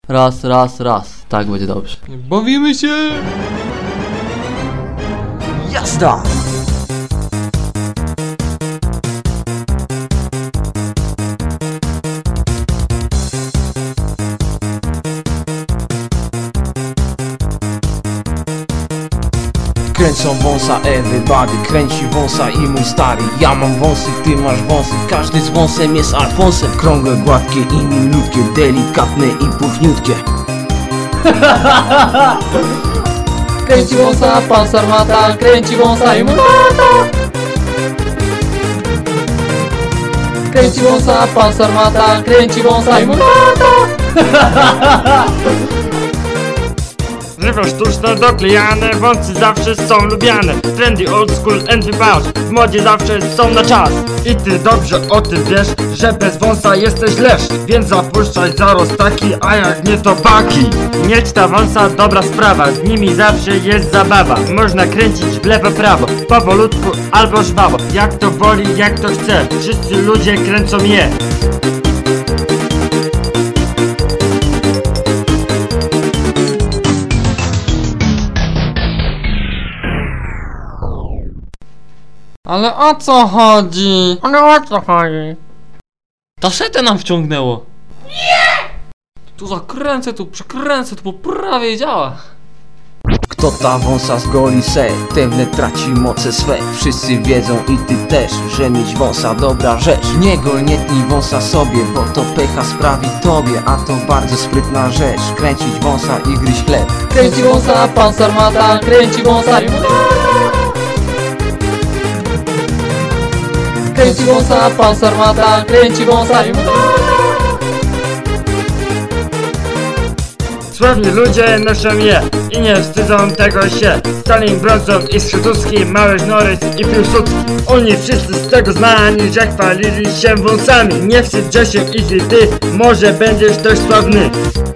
Raz, raz, raz. Tak będzie dobrze. Bawimy się! Jazda! Kręcą wąsa everybody, kręci wąsa i mój stary. Ja mam wąsy, ty masz wąsy, każdy z wąsem jest Alfonsem. Krągłe, gładkie i milutkie, delikatne i puchniutkie. Kręci wąsa, pan Sarmata, kręci wąsa i mój tata. Kręci wąsa, pan Sarmata, kręci wąsa i mój tata. Żywo sztuczne, doklejane, wąsy zawsze są lubiane. Trendy, old school and wybasz, w modzie zawsze są na czas. I ty dobrze o tym wiesz, że bez wąsa jesteś leszcz. Więc zapuszczaj zarost taki, a jak nie to baki. Mieć ta wąsa dobra sprawa, z nimi zawsze jest zabawa. Można kręcić w lewo prawo, powolutku albo żwawo. Jak to woli, jak to chce, wszyscy ludzie kręcą je. Ale o co chodzi? Ale o co chodzi? Ta setę nam wciągnęło. Tu zakręcę, tu przekręcę, tu poprawię działa. Kto ta wąsa zgoli se, ten wnet traci moce swe. Wszyscy wiedzą i ty też, że mieć wąsa dobra rzecz. Nie gol, nie tnij wąsa sobie, bo to pecha sprawi tobie. A to bardzo sprytna rzecz, kręcić wąsa i gryźć chleb. Kręci wąsa, pan Sarmata, kręci wąsa i mój tata. Kręci wąsa, pan Sarmata, kręci wąsa i mój tata. Sławni ludzie noszą je i nie wstydzą tego się. Stalin, Brązow i Skrzytuski, Małysz, Norris i Piłsudski. Oni wszyscy z tego znani, że chwalili się wąsami. Nie wstydź się, jeśli ty może będziesz też sławny.